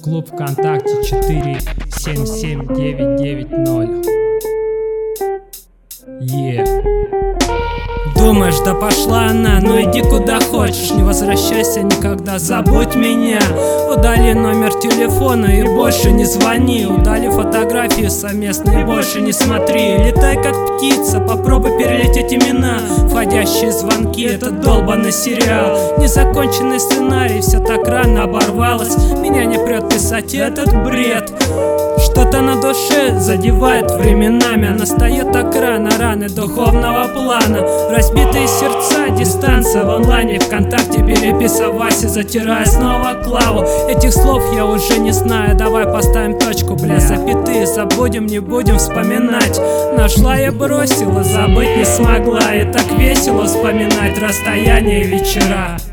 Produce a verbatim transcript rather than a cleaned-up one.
Клуб ВКонтакте четыре семь семь девять девять ноль. Е. Думаешь, да пошла она, ну иди куда хочешь, не возвращайся никогда, забудь меня. Удали номер телефона и больше не звони. Удали фотографии совместные, больше не смотри. Летай как птица, попробуй перелететь имена. Входящие звонки, это долбанный сериал. Незаконченный сценарий, все так рано оборвалось. Меня не прет писать этот бред. Что-то на душе задевает временами, а настает так рано, раны духовного плана. Разбитые сердца, дистанция в онлайне, ВКонтакте переписывайся, затирая снова клаву. Этих слов я уже не знаю, давай поставим точку, бля, запятые забудем, не будем вспоминать. Нашла и бросила, забыть не смогла, и так весело вспоминать расстояние и вечера.